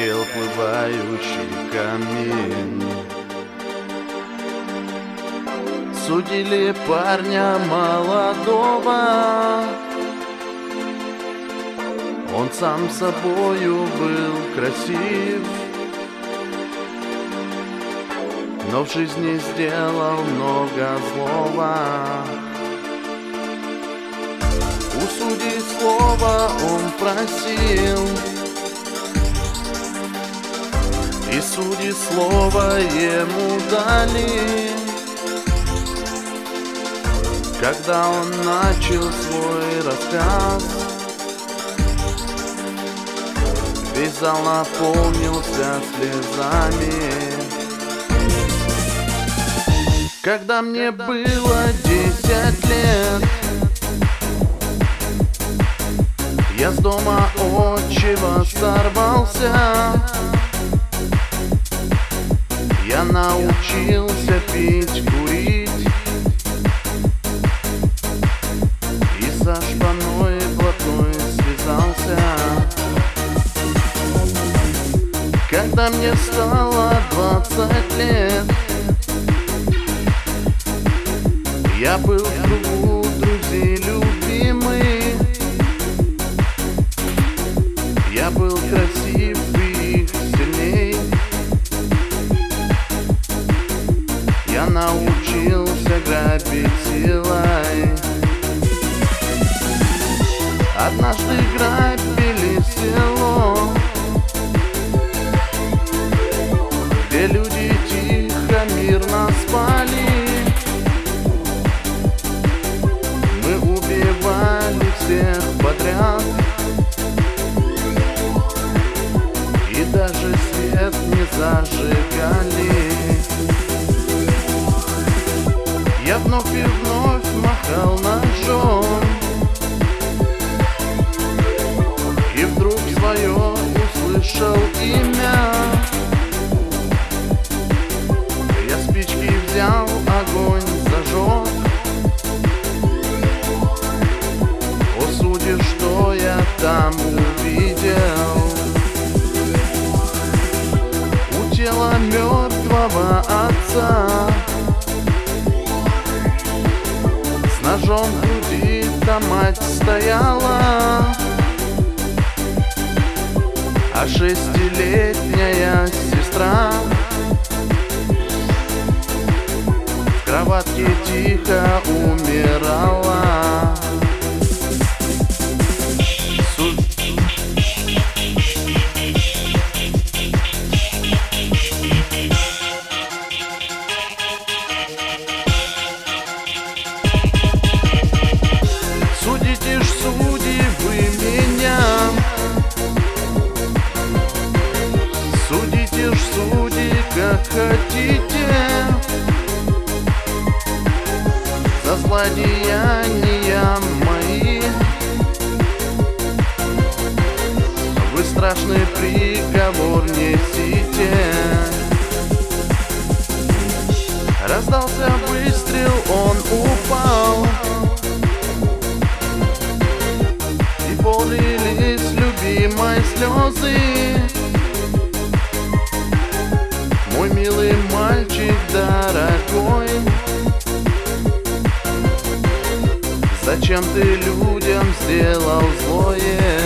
горел плывающий камин. Судили парня молодого, он сам собою был красив, но в жизни сделал много злого. У судей слова он просил, и судьи слово ему дали. Когда он начал свой рассказ, весь зал наполнился слезами. Когда мне было 10 лет, я с дома отчего сорвался. Я научился пить, курить, и со шпаной блатной связался. Когда мне стало 20 лет, я был в кругу друзей любимый. Я был красив и их сильней. Я научился грабить силой. Однажды грабили село, где люди тихо, мирно спали. Мы убивали всех подряд, и даже свет не зажигали. Я вновь и вновь махал ножом, и вдруг свое услышал имя. Я спички взял, огонь зажег. О, судьи, что я там увидел? У тела мертвого отца с ножом в груди та мать стояла, а 6-летняя сестра в кроватке тихо умирала. Судите ж, судьи, вы меня, судите ж, судьи, как хотите, за злодеяния мои. Вы страшный приговор несите. Раздался выстрел, он упал, и полились любимой слезы. Мой милый мальчик дорогой, зачем ты людям сделал злое?